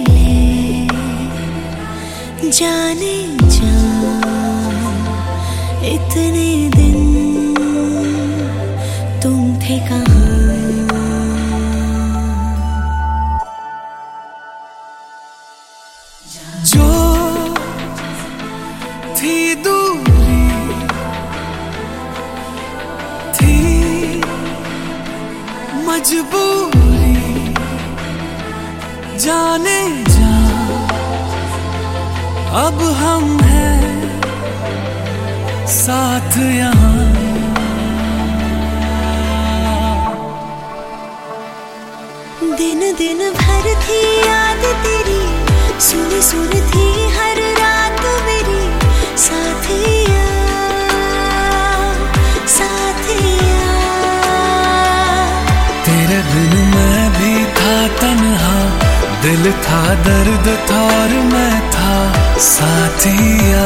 मिले जाने जा इतने दिन तुम थे कहाँ। जो थी दूरी थी मजबूरी, जाने जा अब हम हैं साथ यहाँ। दिन दिन भर थी याद तेरी, सुन सुन थी हर रात मेरी, साथिया साथिया। तेरे बिन मैं भी था तन्हा, दिल था दर्द था और मैं था साथिया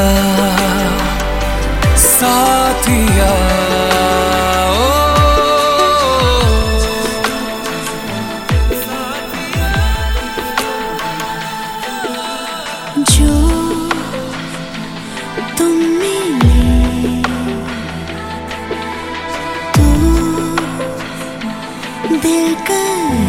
साथिया। जो तुम मिले तो दिल का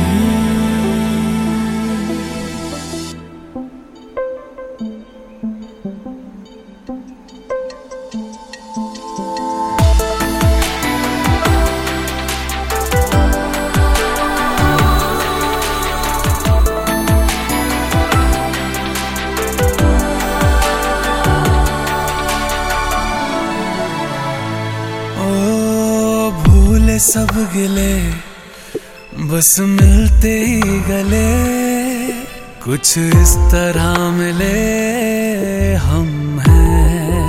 सब गिले बस मिलते ही गले, कुछ इस तरह मिले हम हैं।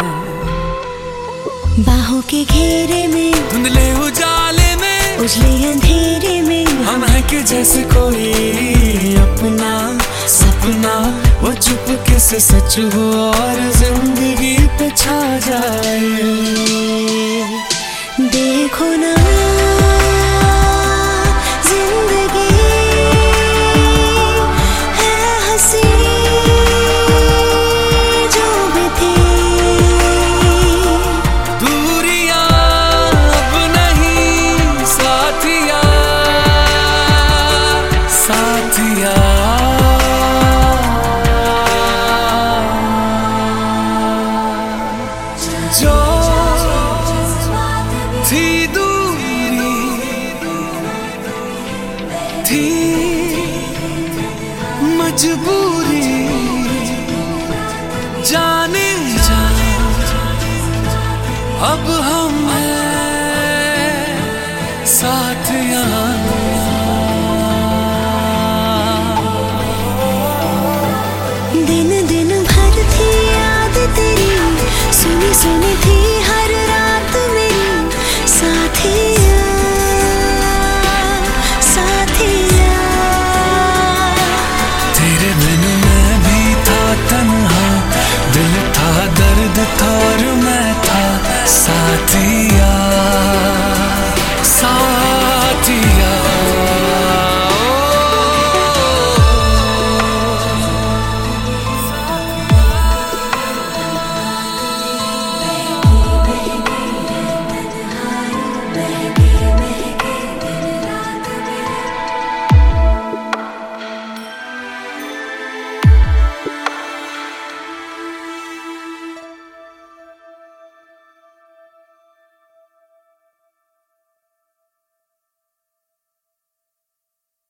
बाहों के घेरे में धुंधले उजाले में उजले अंधेरे में हम हैं कि जैसे कोई अपना सपना वो चुपके से सच हो और जिंदगी पे छा जाए। देखो ना जिंदगी है हंसी, जो भी थी दूरियां अब नहीं साथिया साथिया। जो थी दूरी थी मजबूरी, जाने जा अब हम हैं साथ यहाँ। दिन दिन भर थी याद तेरी, सुनी सुनी थी